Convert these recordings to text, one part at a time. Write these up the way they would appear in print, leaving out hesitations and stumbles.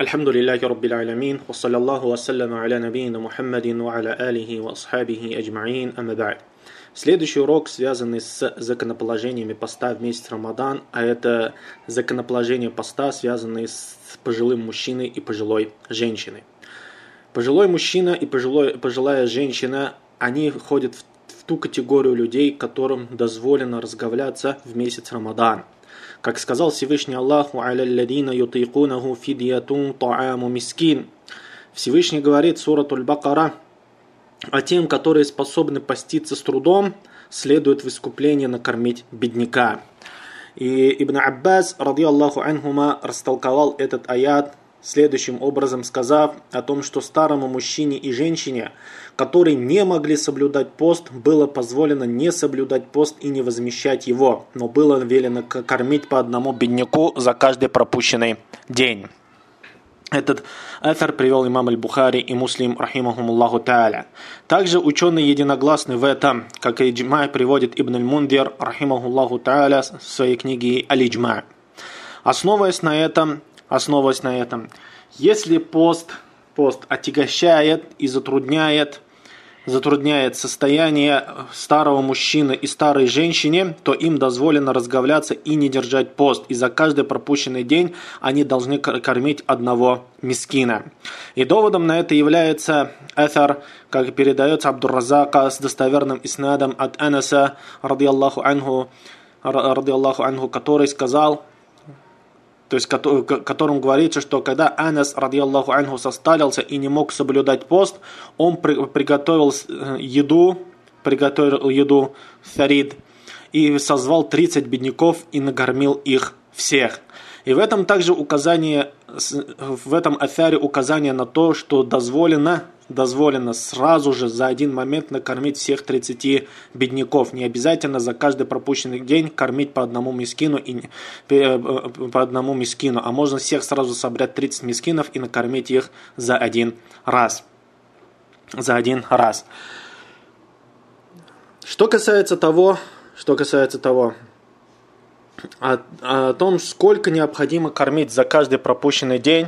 Альхамдулиллахи Раббил Алямин, ва саллаллаху ва салляма аля набийна Мухаммадин ва аля алихи ва асхабихи аджмаин, амма ба'д. Следующий урок, связанный с законоположениями поста в месяц Рамадан, а это законоположение поста, связанные с пожилым мужчиной и пожилой женщиной. Пожилой мужчина и пожилая женщина, они входят в ту категорию людей, которым дозволено разговляться в месяц Рамадан. Как сказал Всевышний Аллаху: «Алялладина ютикунаху фидьятун та'аму мискин». Всевышний говорит, сурату Аль-Бакара, а тем, которые способны поститься с трудом, следует в искупление накормить бедняка. И Ибн Аббас, ради Аллаху анхума, растолковал этот аят следующим образом, сказав о том, что старому мужчине и женщине, которые не могли соблюдать пост, было позволено не соблюдать пост и не возмещать его, но было велено кормить по одному бедняку за каждый пропущенный день. Этот аthар привел имам Аль-Бухари и Муслим, рахимахумуллаху та'аля. Также ученые единогласны в этом, как и Иджма приводит Ибн Аль-Мундир, рахимахуллаху та'аля, в своей книге Аль-Иджма. Основываясь на этом, если пост отягощает и затрудняет состояние старого мужчины и старой женщины, то им дозволено разговляться и не держать пост. И за каждый пропущенный день они должны кормить одного мискина. И доводом на это является аthар, как передается Абдур-Разака с достоверным иснадом от Анаса, ради Аллаху анху, который сказал, то есть которым говорится, что когда Анас, ради Аллаху анху, состарился и не мог соблюдать пост, он приготовил еду фарид, и созвал 30 бедняков и накормил их всех. И в этом также в этом афяре указание на то, что дозволено сразу же за один момент накормить всех 30 бедняков. Не обязательно за каждый пропущенный день кормить по одному мискину, а можно всех сразу собрать 30 мискинов и накормить их за один раз. Что касается того, о том, сколько необходимо кормить за каждый пропущенный день,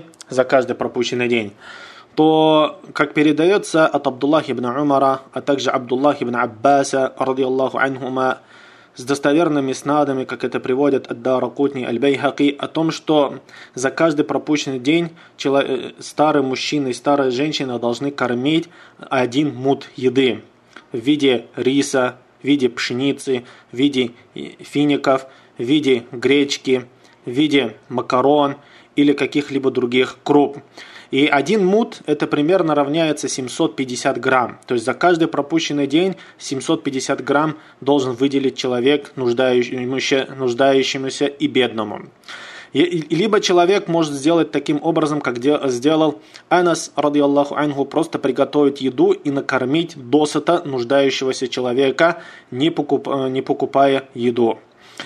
то, как передается от Абдуллаха ибн Умара, а также Абдуллаха ибн Аббаса, ради Аллаху анхума, с достоверными снадами, как это приводят ад-Даракутни, Аль-Байхаки, о том, что за каждый пропущенный день старый мужчина и старая женщина должны кормить один муд еды в виде риса, в виде пшеницы, в виде фиников, в виде гречки, в виде макарон или каких-либо других круп. И один муд это примерно равняется 750 грамм. То есть за каждый пропущенный день 750 грамм должен выделить человек нуждающемуся и бедному. Либо человек может сделать таким образом, как сделал Анас, ради Аллаху анху, просто приготовить еду и накормить досыта нуждающегося человека, не покупая еду.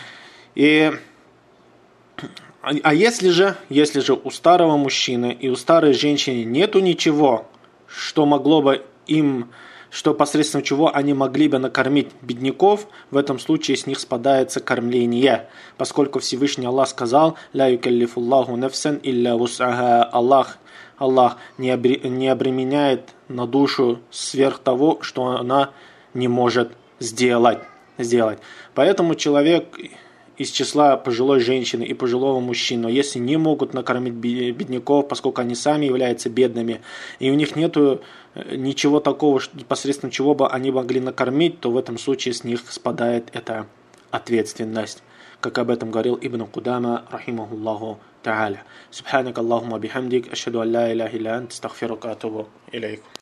А если же у старого мужчины и у старой женщины нету ничего, что посредством чего они могли бы накормить бедняков, в этом случае с них спадается кормление, поскольку Всевышний Аллах сказал: «Ля юкаллифуллаху нафсан илля вус'аха». Аллах не обременяет на душу сверх того, что она не может сделать. Поэтому человек из числа пожилой женщины и пожилого мужчины, если не могут накормить бедняков, поскольку они сами являются бедными, и у них нет ничего такого, посредством чего бы они могли накормить, то в этом случае с них спадает эта ответственность. Как об этом говорил Ибн Кудама, рахимахуллаху та'аля. Субханак Аллахума бихамдик, ашхаду ан ла иляха илля анта, астагфирука ва атубу илейк.